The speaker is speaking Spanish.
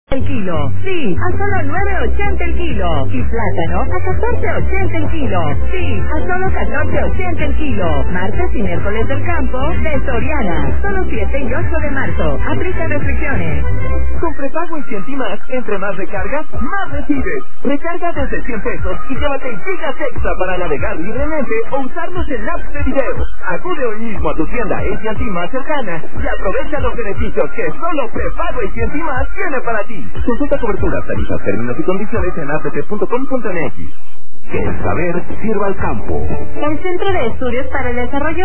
el kilo. Sí, a solo 9.80 el kilo. Y plátano a 14.80 el kilo. Sí, a solo 14.80 el kilo. Martes y miércoles del campo de Soriana. Solo 7 y 8 de marzo. Aplica restricciones. Con prepago y 100 y más, entre más recargas, más recibes. Recarga desde 100 pesos y llévate gigas extra para navegar libremente o usarlos en apps de video. Acude hoy mismo a tu tienda AT&T más cercana y aprovecha los beneficios que solo prepago y 100 y más tiene para ti. Consulta coberturas, tarifas, términos y condiciones en apt.com.mx. Que el saber sirva al campo. El Centro de Estudios para el Desarrollo